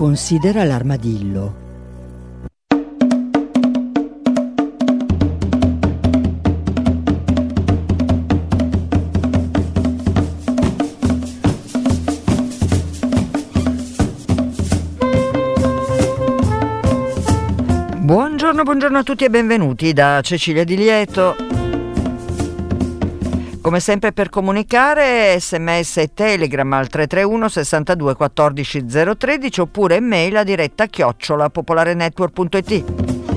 Considera l'armadillo. Buongiorno a tutti e benvenuti da Cecilia Di Lieto. Come sempre per comunicare sms e telegram al 331 62 14 013 oppure mail a diretta @popolarenetwork.it.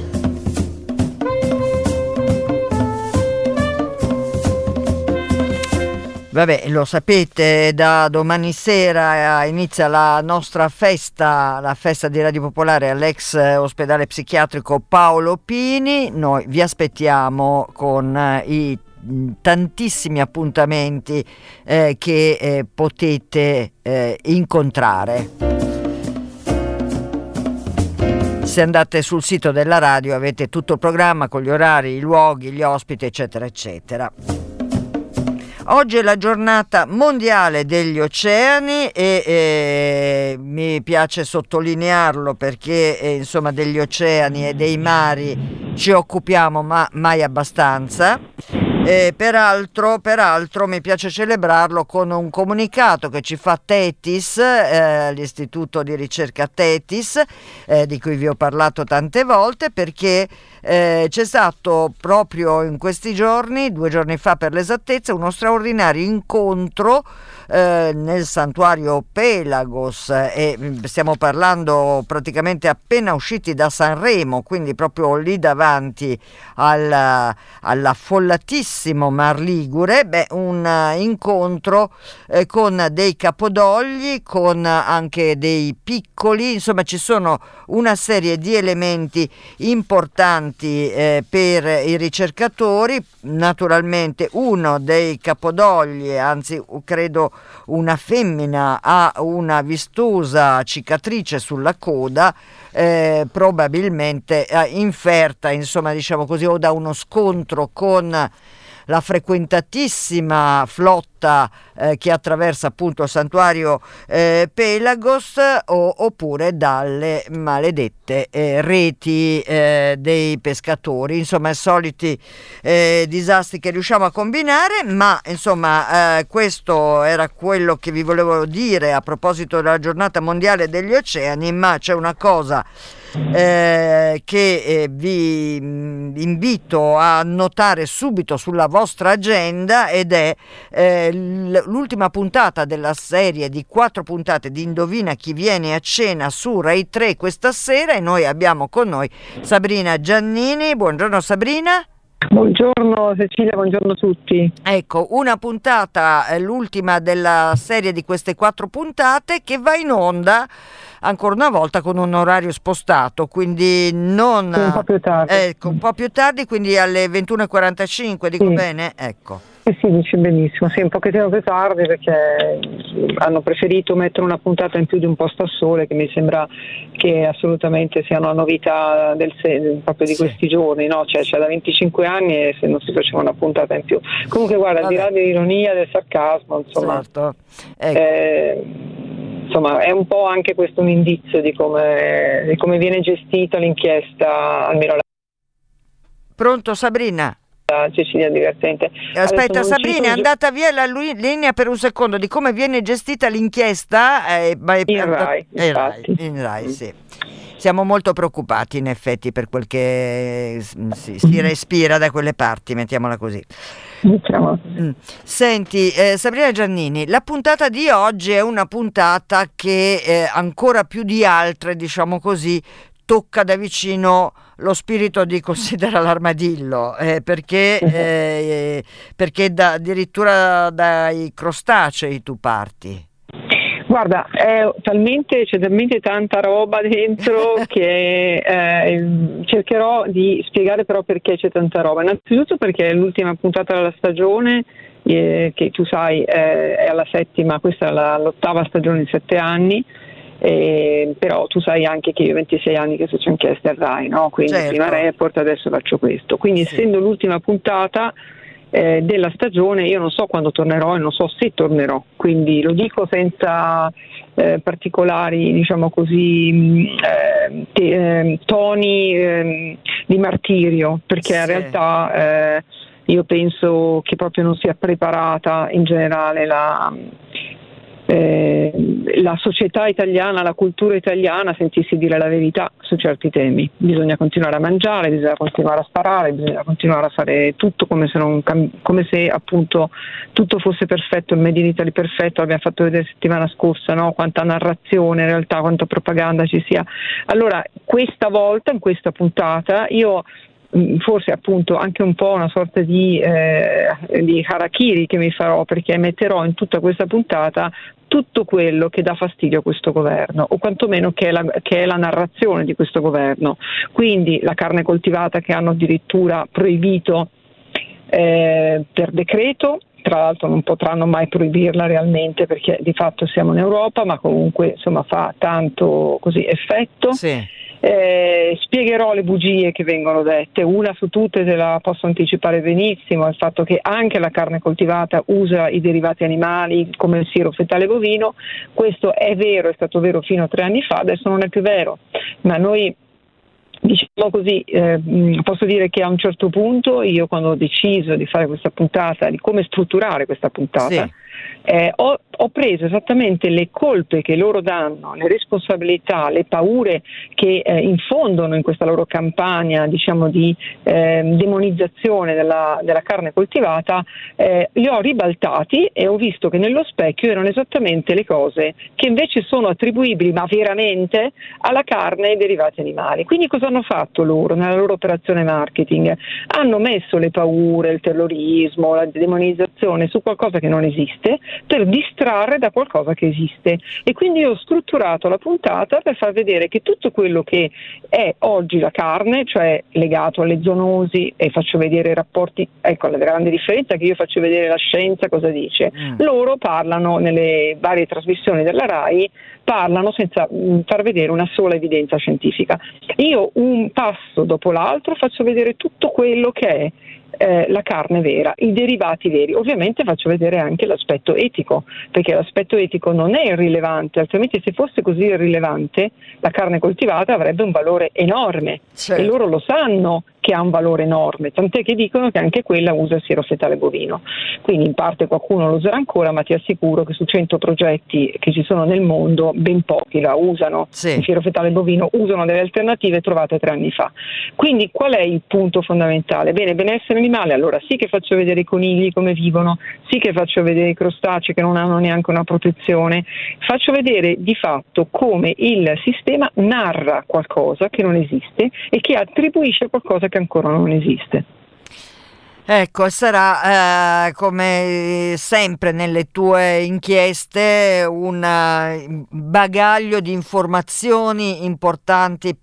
Vabbè, lo sapete, da domani sera inizia la nostra festa, la festa di Radio Popolare all'ex ospedale psichiatrico Paolo Pini. Noi vi aspettiamo con i tantissimi appuntamenti che potete incontrare. Se andate sul sito della radio avete tutto il programma con gli orari, i luoghi, gli ospiti, eccetera, eccetera. Oggi è la giornata mondiale degli oceani e mi piace sottolinearlo perché insomma degli oceani e dei mari ci occupiamo ma mai abbastanza. Peraltro mi piace celebrarlo con un comunicato che ci fa Tetis, l'istituto di ricerca Tetis, di cui vi ho parlato tante volte, perché c'è stato proprio in questi giorni, 2 giorni fa per l'esattezza, uno straordinario incontro nel santuario Pelagos, e stiamo parlando praticamente appena usciti da Sanremo, quindi proprio lì davanti all'affollatissimo Mar Ligure. Un incontro con dei capodogli, con anche dei piccoli, insomma ci sono una serie di elementi importanti per i ricercatori. Naturalmente uno dei capodogli, anzi credo una femmina, ha una vistosa cicatrice sulla coda, probabilmente inferta, insomma diciamo così, o da uno scontro con la frequentatissima flotta che attraversa appunto il santuario Pelagos, oppure dalle maledette reti dei pescatori. Insomma, i soliti disastri che riusciamo a combinare, ma insomma questo era quello che vi volevo dire a proposito della giornata mondiale degli oceani. Ma c'è una cosa che vi invito a notare subito sulla vostra agenda, ed è l'ultima puntata della serie di 4 puntate di Indovina chi viene a cena su Rai 3 questa sera, e noi abbiamo con noi Sabrina Giannini. Buongiorno Sabrina. Buongiorno Cecilia, buongiorno a tutti. Ecco, una puntata, l'ultima della serie di queste 4 puntate, che va in onda ancora una volta con un orario spostato, quindi non un po' più tardi. Ecco, un po' più tardi, quindi alle 21:45, dico bene? Ecco. Sì, dici benissimo, sì, un pochettino più tardi perché hanno preferito mettere una puntata in più di Un posto a sole, che mi sembra che assolutamente sia una novità proprio di questi giorni, no? Cioè c'è da 25 anni e se non si faceva una puntata in più. Comunque guarda, al di là dell'ironia, del sarcasmo, insomma, certo. Ecco. Insomma, è un po' anche questo un indizio di come viene gestita l'inchiesta, almeno Pronto Sabrina? Cecilia, divertente. Aspetta Sabrina, è andata via la linea per un secondo. Di come viene gestita l'inchiesta in Rai, sì. Siamo molto preoccupati in effetti per quel che si respira da quelle parti, mettiamola così. Senti Sabrina Giannini, la puntata di oggi è una puntata che ancora più di altre, diciamo così, tocca da vicino lo spirito di Considera l'armadillo, perché addirittura dai crostacei tu parti. Guarda, c'è talmente tanta roba dentro che cercherò di spiegare però perché c'è tanta roba. Innanzitutto perché è l'ultima puntata della stagione, che tu sai è alla 7ª, questa è l'8ª stagione in 7 anni. Però tu sai anche che io ho 26 anni che faccio inchieste al Rai, no? Quindi certo. Prima Report, adesso faccio questo, quindi sì. Essendo l'ultima puntata della stagione. Io non so quando tornerò e non so se tornerò, quindi lo dico senza particolari, diciamo così, toni di martirio, perché in realtà io penso che proprio non sia preparata in generale la società italiana, la cultura italiana a sentirsi dire la verità su certi temi. Bisogna continuare a mangiare, bisogna continuare a sparare, bisogna continuare a fare tutto come se appunto tutto fosse perfetto, il Made in Italy perfetto. L'abbiamo fatto vedere settimana scorsa, no? Quanta narrazione in realtà, quanta propaganda ci sia. Allora, questa volta, in questa puntata, io forse appunto anche un po' una sorta di harakiri che mi farò, perché metterò in tutta questa puntata tutto quello che dà fastidio a questo governo, o quantomeno che è la narrazione di questo governo. Quindi la carne coltivata, che hanno addirittura proibito per decreto. Tra l'altro non potranno mai proibirla realmente, perché di fatto siamo in Europa, ma comunque insomma fa tanto così effetto. Sì. Spiegherò le bugie che vengono dette. Una su tutte te la posso anticipare benissimo: il fatto che anche la carne coltivata usa i derivati animali come il siero fetale bovino. Questo è vero, è stato vero fino a 3 anni fa, adesso non è più vero, ma noi, diciamo così, posso dire che a un certo punto io, quando ho deciso di fare questa puntata, di come strutturare questa puntata, sì, ho preso esattamente le colpe che loro danno, le responsabilità, le paure che infondono in questa loro campagna, diciamo, di demonizzazione della carne coltivata. Li ho ribaltati e ho visto che nello specchio erano esattamente le cose che invece sono attribuibili, ma veramente, alla carne e ai derivati animali. Quindi cosa hanno fatto loro nella loro operazione marketing? Hanno messo le paure, il terrorismo, la demonizzazione su qualcosa che non esiste, per distrarre da qualcosa che esiste. E quindi ho strutturato la puntata per far vedere che tutto quello che è oggi la carne, cioè legato alle zoonosi, e faccio vedere i rapporti, ecco la grande differenza, che io faccio vedere la scienza cosa dice. Loro parlano nelle varie trasmissioni della RAI, parlano senza far vedere una sola evidenza scientifica. Io un passo dopo l'altro faccio vedere tutto quello che è la carne vera, i derivati veri. Ovviamente faccio vedere anche l'aspetto etico, perché l'aspetto etico non è irrilevante, altrimenti, se fosse così irrilevante, la carne coltivata avrebbe un valore enorme. certo. E loro lo sanno che ha un valore enorme, tant'è che dicono che anche quella usa il siero fetale bovino. Quindi in parte qualcuno lo userà ancora, ma ti assicuro che su 100 progetti che ci sono nel mondo, ben pochi la usano. Sì. Il siero fetale bovino, usano delle alternative trovate 3 anni fa. Quindi qual è il punto fondamentale? Bene, benessere animale. Allora sì che faccio vedere i conigli come vivono, sì che faccio vedere i crostacei che non hanno neanche una protezione, faccio vedere di fatto come il sistema narra qualcosa che non esiste e che attribuisce qualcosa che ancora non esiste. Ecco, sarà come sempre nelle tue inchieste un bagaglio di informazioni importanti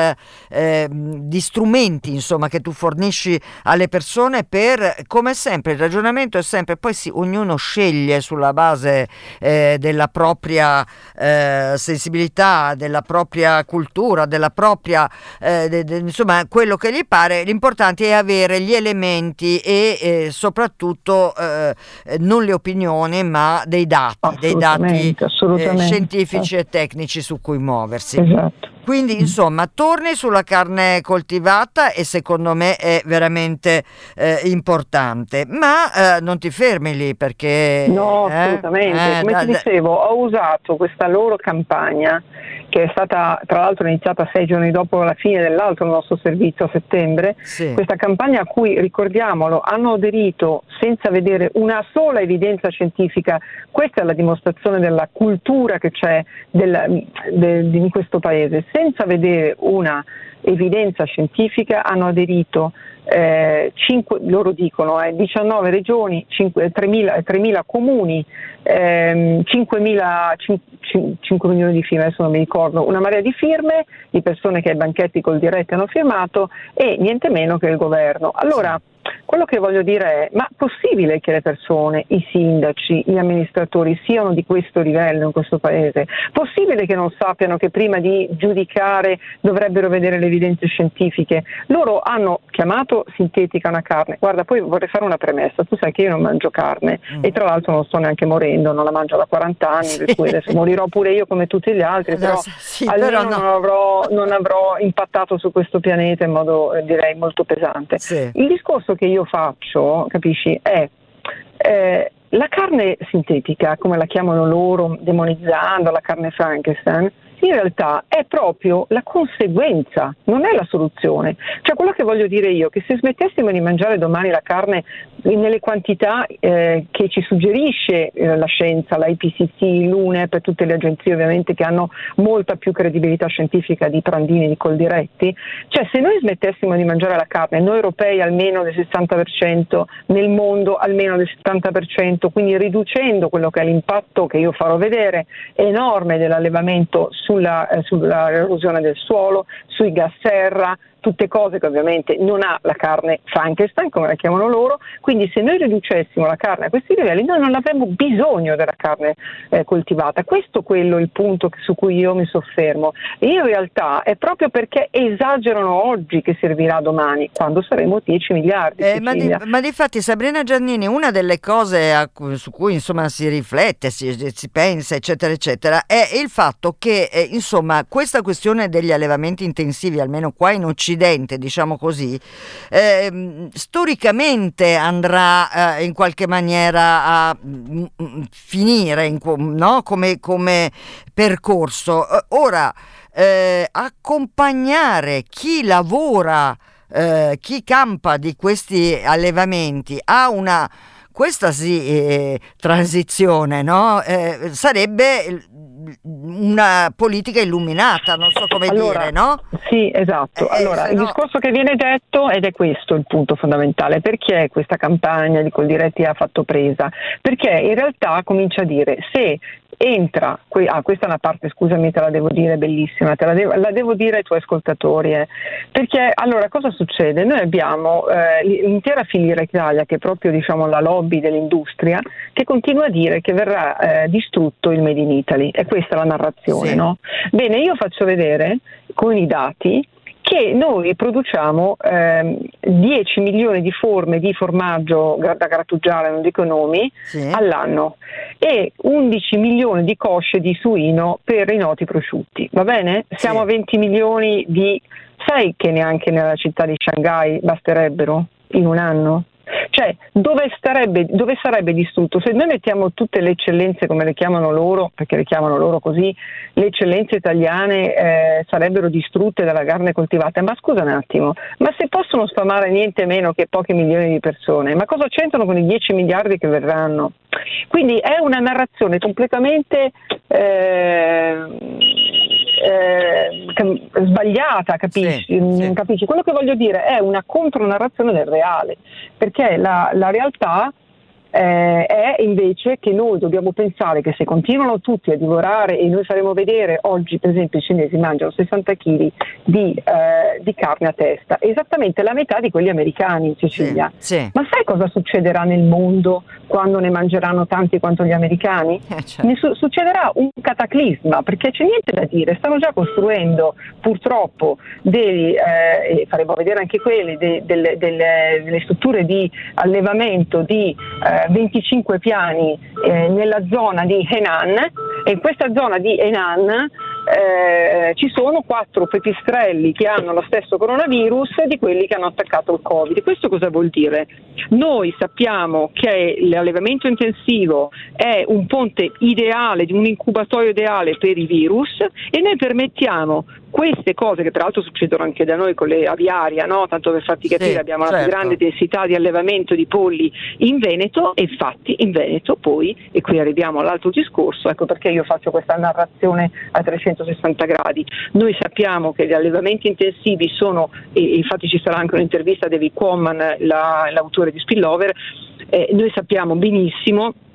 di strumenti, insomma, che tu fornisci alle persone per, come sempre, il ragionamento è sempre, poi ognuno sceglie sulla base della propria sensibilità, della propria cultura, della propria, insomma, quello che gli pare. L'importante è avere gli elementi e soprattutto non le opinioni, ma dei dati scientifici e tecnici su cui muoversi. Esatto. Quindi insomma torni sulla carne coltivata, e secondo me è veramente importante, ma non ti fermi lì, perché no, assolutamente, come ti dicevo, ho usato questa loro campagna, che è stata tra l'altro iniziata 6 giorni dopo la fine dell'altro nostro servizio a settembre. Sì. Questa campagna a cui, ricordiamolo, hanno aderito senza vedere una sola evidenza scientifica. Questa è la dimostrazione della cultura che c'è in questo paese. Senza vedere una evidenza scientifica hanno aderito 19 regioni, 3.000 comuni, 5 milioni di firme, adesso non mi ricordo, una marea di firme di persone che ai banchetti col diretto hanno firmato, e niente meno che il governo. Allora, quello che voglio dire è, ma possibile che le persone, i sindaci, gli amministratori siano di questo livello in questo paese? Possibile che non sappiano che prima di giudicare dovrebbero vedere le evidenze scientifiche? Loro hanno chiamato sintetica una carne. Guarda, poi vorrei fare una premessa, tu sai che io non mangio carne e tra l'altro non sto neanche morendo, non la mangio da 40 anni, per cui adesso morirò pure io come tutti gli altri, però almeno non avrò impattato su questo pianeta in modo direi molto pesante. Sì. Il discorso che io faccio, capisci, è la carne sintetica, come la chiamano loro, demonizzando la carne Frankenstein, in realtà è proprio la conseguenza, non è la soluzione. Cioè, quello che voglio dire io, che se smettessimo di mangiare domani la carne nelle quantità che ci suggerisce la scienza, la IPCC, l'UNEP, tutte le agenzie ovviamente che hanno molta più credibilità scientifica di Prandini, di Coldiretti, cioè se noi smettessimo di mangiare la carne, noi europei almeno del 60%, nel mondo almeno del 70%, quindi riducendo quello che è l'impatto che io farò vedere enorme dell'allevamento sulla erosione del suolo, sui gas serra, tutte cose che ovviamente non ha la carne Frankenstein, come la chiamano loro, quindi se noi riducessimo la carne a questi livelli noi non avremmo bisogno della carne coltivata. Questo è quello il punto su cui io mi soffermo. E in realtà è proprio perché esagerano oggi che servirà domani, quando saremo 10 miliardi. Ma difatti Sabrina Giannini, una delle cose su cui insomma si riflette, si pensa eccetera eccetera, è il fatto che insomma questa questione degli allevamenti intensivi, almeno qua in Occidente, diciamo così, storicamente andrà in qualche maniera a finire no? come percorso. Ora, accompagnare chi lavora, chi campa di questi allevamenti a una questa transizione, no? Sarebbe una politica illuminata, non so come dire, no? Sì, esatto. Allora, il discorso che viene detto, ed è questo il punto fondamentale, perché questa campagna di Coldiretti ha fatto presa? Perché in realtà comincia a dire, se entra, questa è una parte, scusami, te la devo dire, bellissima, la devo dire ai tuoi ascoltatori, perché allora cosa succede? Noi abbiamo l'intera filiera Italia, che è proprio diciamo la lobby dell'industria, che continua a dire che verrà distrutto il Made in Italy, e questa è la narrazione, sì. No? Bene, io faccio vedere con i dati che noi produciamo 10 milioni di forme di formaggio da grattugiare, non dico nomi, sì, all'anno, e 11 milioni di cosce di suino per i noti prosciutti, va bene? Siamo a 20 milioni di... Sai che neanche nella città di Shanghai basterebbero in un anno? Cioè, dove sarebbe distrutto? Se noi mettiamo tutte le eccellenze, come le chiamano loro, perché le chiamano loro così, le eccellenze italiane sarebbero distrutte dalla carne coltivata, ma scusa un attimo, ma se possono sfamare niente meno che pochi milioni di persone, ma cosa c'entrano con i 10 miliardi che verranno? Quindi è una narrazione completamente sbagliata, capisci? Sì. Capisci? Quello che voglio dire è una contronarrazione del reale, perché la realtà è invece che noi dobbiamo pensare che se continuano tutti a divorare, e noi faremo vedere oggi per esempio i cinesi mangiano 60 kg di carne a testa, esattamente la metà di quelli americani in Sicilia, sì. Ma sai cosa succederà nel mondo quando ne mangeranno tanti quanto gli americani? Certo. Succederà un cataclisma, perché c'è niente da dire, stanno già costruendo purtroppo faremo vedere anche quelli, delle strutture di allevamento di 25 piani nella zona di Henan, e in questa zona di Henan ci sono 4 pipistrelli che hanno lo stesso coronavirus di quelli che hanno attaccato il Covid. Questo cosa vuol dire? Noi sappiamo che l'allevamento intensivo è un ponte ideale, un incubatorio ideale per i virus, e noi permettiamo queste cose, che tra l'altro succedono anche da noi con le aviaria, no? Tanto per farti capire, sì, abbiamo la più grande densità di allevamento di polli in Veneto, e infatti in Veneto poi, e qui arriviamo all'altro discorso, ecco perché io faccio questa narrazione a 360 gradi, noi sappiamo che gli allevamenti intensivi sono, e infatti ci sarà anche un'intervista a David Quammen, l'autore di Spillover, noi sappiamo benissimo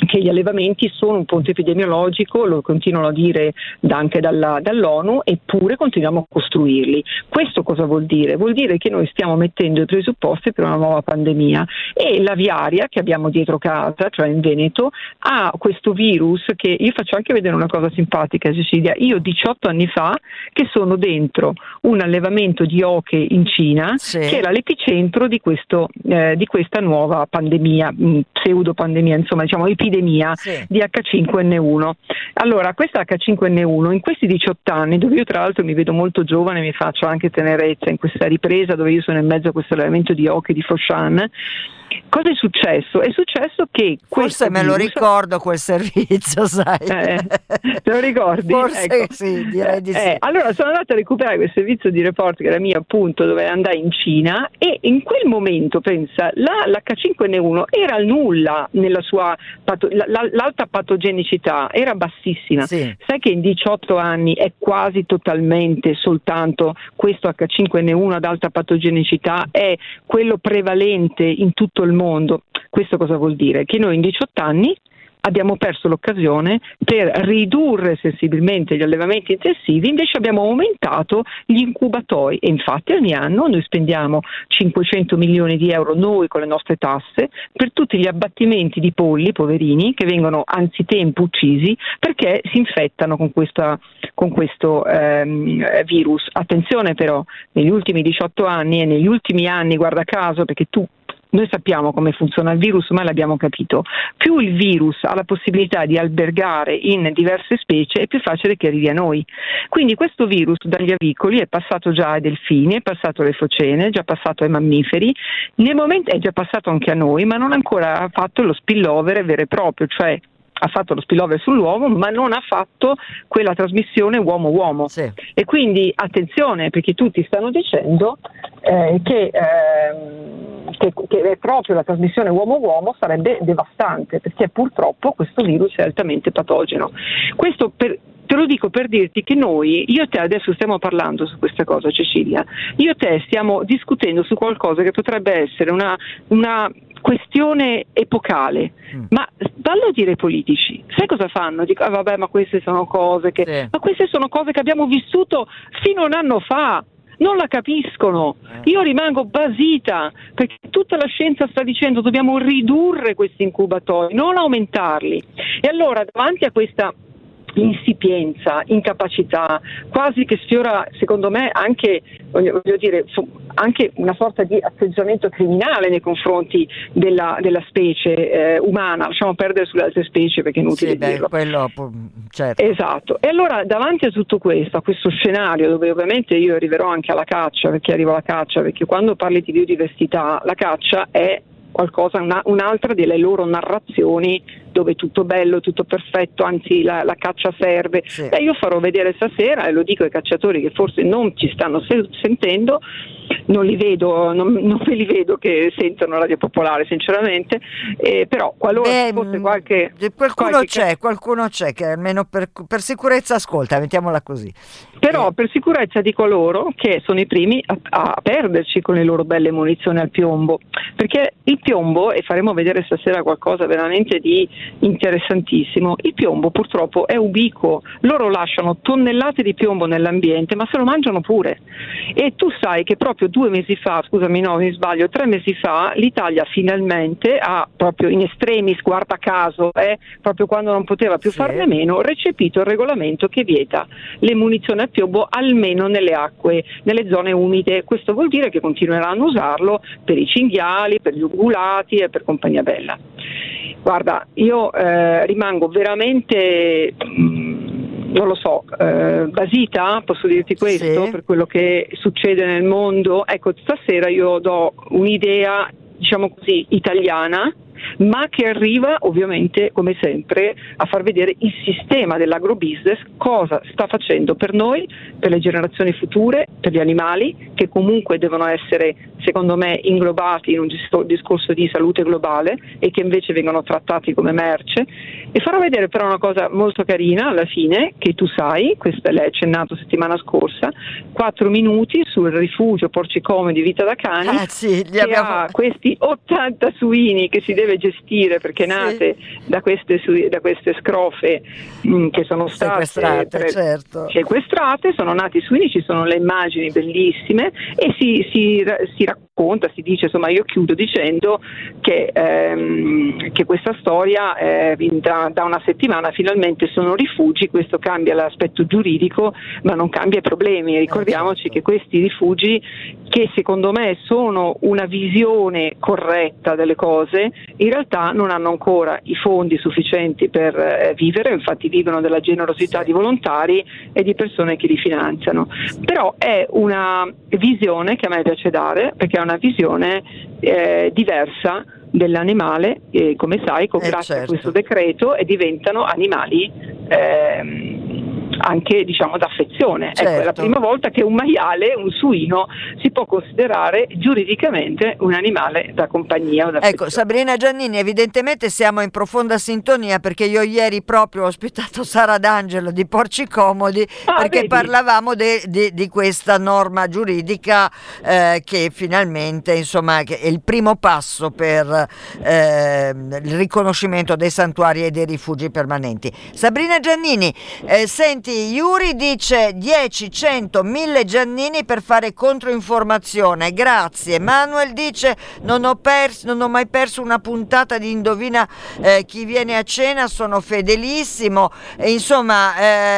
che gli allevamenti sono un ponte epidemiologico, lo continuano a dire anche dall'ONU, eppure continuiamo a costruirli. Questo cosa vuol dire? Vuol dire che noi stiamo mettendo i presupposti per una nuova pandemia, e l'aviaria che abbiamo dietro casa, cioè in Veneto, ha questo virus che io faccio anche vedere una cosa simpatica, Cecilia. Io 18 anni fa che sono dentro un allevamento di oche in Cina, sì, che era l'epicentro di questa nuova pandemia, pseudo pandemia, insomma diciamo epidemia, sì, di H5N1. Allora, questa H5N1 in questi 18 anni, dove io tra l'altro mi vedo molto giovane, mi faccio anche tenerezza in questa ripresa dove io sono in mezzo a questo allevamento di oche di Foshan, cosa è successo? È successo che forse me lo ricordo quel servizio, sai? Te lo ricordi? Forse ecco. Sì, direi di sì. Allora sono andata a recuperare quel servizio di report che era mio, appunto, dove andai in Cina, e in quel momento, pensa, l'H5N1 era al nulla nella sua l'alta patogenicità era bassissima. Sì. Sai che in 18 anni è quasi totalmente soltanto questo H5N1 ad alta patogenicità è quello prevalente in tutto il mondo. Questo cosa vuol dire? Che noi in 18 anni abbiamo perso l'occasione per ridurre sensibilmente gli allevamenti intensivi, invece abbiamo aumentato gli incubatori, e infatti ogni anno noi spendiamo 500 milioni di euro noi con le nostre tasse per tutti gli abbattimenti di polli poverini che vengono anzitempo uccisi perché si infettano con questo virus. Attenzione però, negli ultimi 18 anni e negli ultimi anni, guarda caso, perché noi sappiamo come funziona il virus, ma l'abbiamo capito. Più il virus ha la possibilità di albergare in diverse specie, è più facile che arrivi a noi. Quindi questo virus dagli avicoli è passato già ai delfini, è passato alle focene, è già passato ai mammiferi, nel momento è già passato anche a noi, ma non ancora ha fatto lo spillover vero e proprio, cioè ha fatto lo spillover sull'uomo, ma non ha fatto quella trasmissione uomo-uomo. Sì. E quindi attenzione, perché tutti stanno dicendo che proprio la trasmissione uomo-uomo sarebbe devastante, perché purtroppo questo virus è altamente patogeno. Questo te lo dico per dirti che io e te adesso stiamo parlando su questa cosa, Cecilia. Io e te stiamo discutendo su qualcosa che potrebbe essere una questione epocale, ma vallo a dire ai politici. Sai cosa fanno? Dico, vabbè, ma queste sono cose ma queste sono cose che abbiamo vissuto fino a un anno fa. Non la capiscono. Io rimango basita perché tutta la scienza sta dicendo dobbiamo ridurre questi incubatori, non aumentarli. E allora davanti a questa insipienza, incapacità, quasi che sfiora, secondo me, anche voglio dire anche una sorta di atteggiamento criminale nei confronti della specie umana. Lasciamo perdere sulle altre specie perché è inutile dirlo. Quello, certo. Esatto. E allora davanti a tutto questo, a questo scenario dove ovviamente io arriverò anche alla caccia, perché arrivo alla caccia, perché quando parli di biodiversità la caccia è qualcosa, un'altra delle loro narrazioni dove tutto bello, tutto perfetto, anzi la caccia serve. Sì. Io farò vedere stasera, e lo dico ai cacciatori che forse non ci stanno sentendo, non li vedo, non me li vedo che sentono Radio Popolare sinceramente, però qualora ci fosse qualcuno c'è che almeno per sicurezza ascolta, mettiamola così. Però per sicurezza dico loro che sono i primi a perderci con le loro belle munizioni al piombo, perché il piombo, e faremo vedere stasera qualcosa veramente di interessantissimo, il piombo purtroppo è ubiquo, loro lasciano tonnellate di piombo nell'ambiente ma se lo mangiano pure, e tu sai che proprio 2 mesi fa, scusami no mi sbaglio, 3 mesi fa l'Italia finalmente ha, proprio in estremis, guarda caso, proprio quando non poteva più farne a meno, recepito il regolamento che vieta le munizioni al piombo almeno nelle acque, nelle zone umide. Questo vuol dire che continueranno a usarlo per i cinghiali, per gli ungulati e per compagnia bella. Guarda, io rimango veramente, non lo so, basita, posso dirti questo, per quello che succede nel mondo. Ecco, stasera io do un'idea, diciamo così, italiana, ma che arriva ovviamente, come sempre, a far vedere il sistema dell'agrobusiness cosa sta facendo per noi, per le generazioni future, per gli animali, che comunque devono essere, secondo me, inglobati in un discorso di salute globale e che invece vengono trattati come merce. E farò vedere però una cosa molto carina alla fine, che tu sai, questo l'hai accennato settimana scorsa, 4 minuti sul rifugio Porci Comodi Vita da Cani, sì, che ha questi 80 suini che si deve gestire perché nate da queste scrofe che sono state sequestrate, sono nati suini, ci sono le immagini bellissime e si racconta, si dice, insomma, io chiudo dicendo che questa storia da una settimana finalmente sono rifugi. Questo cambia l'aspetto giuridico ma non cambia i problemi. Ricordiamoci che questi rifugi, che secondo me sono una visione corretta delle cose, in realtà non hanno ancora i fondi sufficienti per vivere, infatti vivono della generosità di volontari e di persone che li finanziano. Però è una visione che a me piace dare, perché è una visione diversa dell'animale, come sai, grazie a questo decreto, e diventano animali anche, diciamo, d'affezione. Ecco, è la prima volta che un maiale, un suino, si può considerare giuridicamente un animale da compagnia o d'affezione. Ecco, Sabrina Giannini, evidentemente siamo in profonda sintonia, perché io ieri proprio ho ospitato Sara D'Angelo di Porci Comodi, perché parlavamo di questa norma giuridica che finalmente, insomma, che è il primo passo per il riconoscimento dei santuari e dei rifugi permanenti. Sabrina Giannini, senti, Yuri dice 10, 100, 1000 Giannini per fare controinformazione, grazie. Manuel dice non ho mai perso una puntata di Indovina chi viene a cena, sono fedelissimo. Insomma,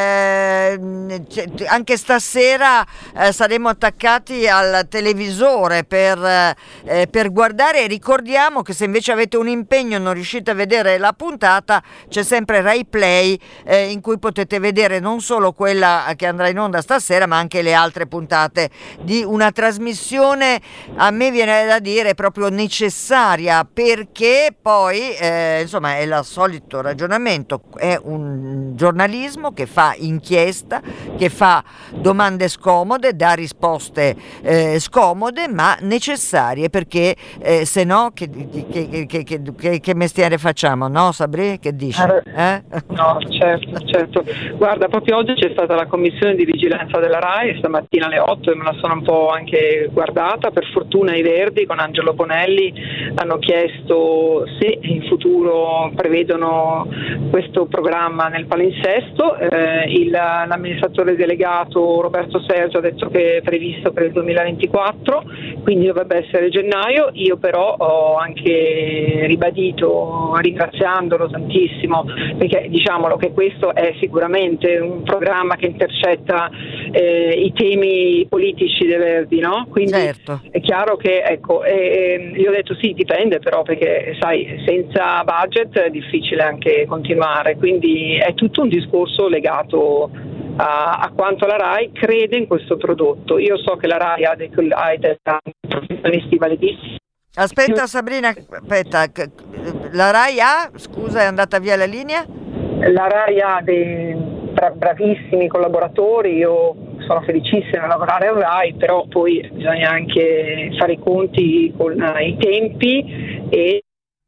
anche stasera saremo attaccati al televisore per guardare. Ricordiamo che se invece avete un impegno e non riuscite a vedere la puntata, c'è sempre Rai Play in cui potete vedere non solo quella che andrà in onda stasera, ma anche le altre puntate di una trasmissione, a me viene da dire, proprio necessaria, perché poi insomma è il solito ragionamento, è un giornalismo che fa inchiesta, che fa domande scomode, dà risposte scomode ma necessarie, perché se no che mestiere facciamo, no Sabri? Che dici? No, certo. Guarda, proprio oggi c'è stata la commissione di vigilanza della RAI stamattina alle 8 e me la sono un po' anche guardata. Per fortuna i Verdi con Angelo Bonelli hanno chiesto se in futuro prevedono questo programma nel palinsesto. L'amministratore delegato Roberto Sergio ha detto che è previsto per il 2024, quindi dovrebbe essere gennaio. Io però ho anche ribadito, ringraziandolo tantissimo, perché diciamolo che questo è sicuramente un programma che intercetta i temi politici dei Verdi, no? Quindi è chiaro che, ecco, io ho detto sì, dipende però, perché sai, senza budget è difficile anche continuare, quindi è tutto un discorso legato a quanto la RAI crede in questo prodotto. Io so che la RAI ha dei professionisti validissimi. Aspetta Sabrina, la RAI ha, scusa, è andata via la linea? La RAI ha dei bravissimi collaboratori, io sono felicissima di lavorare a RAI, però poi bisogna anche fare i conti con i tempi e...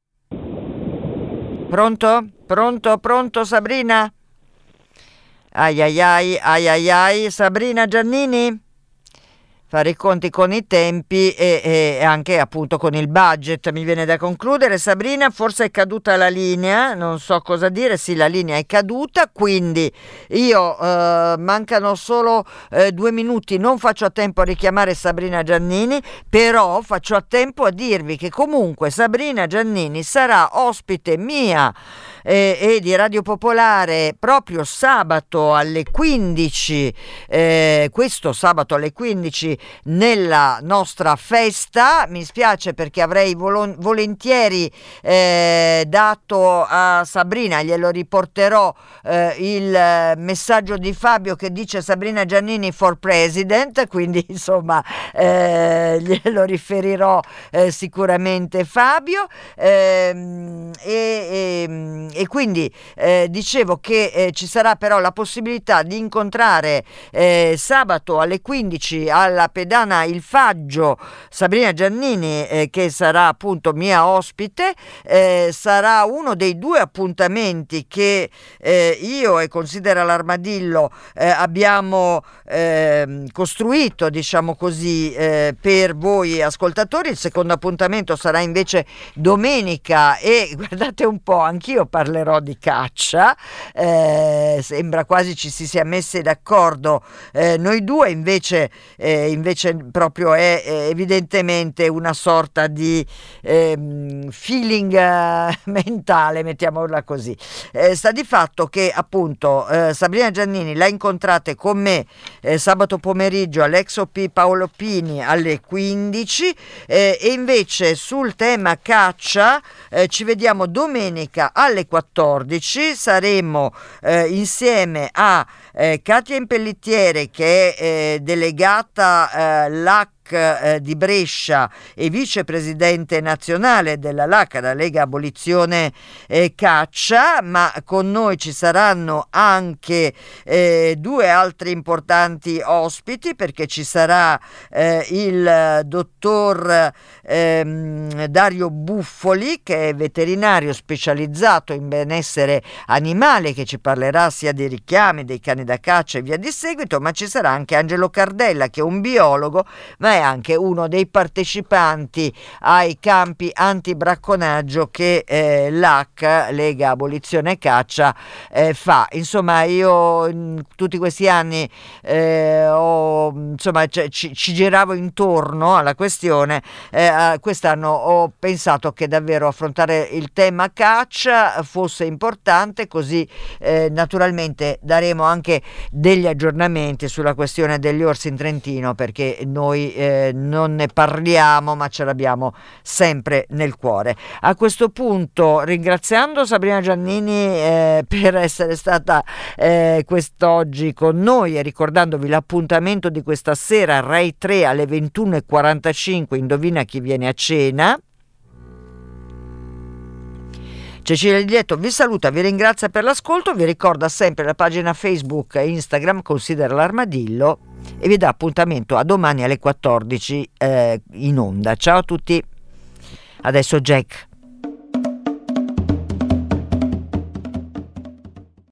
Pronto Sabrina? Ai, Sabrina Giannini? Fare i conti con i tempi e anche appunto con il budget, mi viene da concludere. Sabrina, forse è caduta la linea, non so cosa dire, sì, la linea è caduta, quindi io mancano solo 2 minuti, non faccio a tempo a richiamare Sabrina Giannini, però faccio a tempo a dirvi che comunque Sabrina Giannini sarà ospite mia e di Radio Popolare proprio sabato alle 15, questo sabato alle 15 nella nostra festa. Mi spiace perché avrei volentieri dato a Sabrina, glielo riporterò, il messaggio di Fabio che dice Sabrina Giannini for President, quindi insomma glielo riferirò sicuramente Fabio, e quindi dicevo che ci sarà però la possibilità di incontrare sabato alle 15 alla pedana Il Faggio, Sabrina Giannini, che sarà appunto mia ospite, sarà uno dei 2 appuntamenti che io e Considera l'Armadillo abbiamo costruito, diciamo così, per voi ascoltatori. Il secondo appuntamento sarà invece domenica e guardate un po', anch'io parlerò di caccia, sembra quasi ci si sia messe d'accordo noi due, invece proprio è evidentemente una sorta di feeling mentale, mettiamola così. Sta di fatto che appunto Sabrina Giannini la incontrate con me sabato pomeriggio all'ex OP Paolo Pini alle 15, e invece sul tema caccia ci vediamo domenica alle 14. Saremo insieme a Katia Impellittiere, che è delegata LAC di Brescia e vicepresidente nazionale della LAC, la Lega Abolizione Caccia, ma con noi ci saranno anche 2 altri importanti ospiti, perché ci sarà il dottor Dario Buffoli, che è veterinario specializzato in benessere animale, che ci parlerà sia dei richiami, dei cani da caccia e via di seguito, ma ci sarà anche Angelo Cardella, che è un biologo ma è anche uno dei partecipanti ai campi antibracconaggio che l'AC, Lega Abolizione Caccia, fa. Insomma, io in tutti questi anni ci giravo intorno alla questione. Quest'anno ho pensato che davvero affrontare il tema caccia fosse importante, così naturalmente daremo anche degli aggiornamenti sulla questione degli orsi in Trentino, perché noi non ne parliamo ma ce l'abbiamo sempre nel cuore. A questo punto, ringraziando Sabrina Giannini per essere stata quest'oggi con noi e ricordandovi l'appuntamento di questa sera Rai 3 alle 21:45, Indovina chi viene a cena. Cecilia Lietto vi saluta, vi ringrazia per l'ascolto, vi ricorda sempre la pagina Facebook e Instagram Considera l'Armadillo e vi dà appuntamento a domani alle 14 in onda. Ciao a tutti, adesso Jack.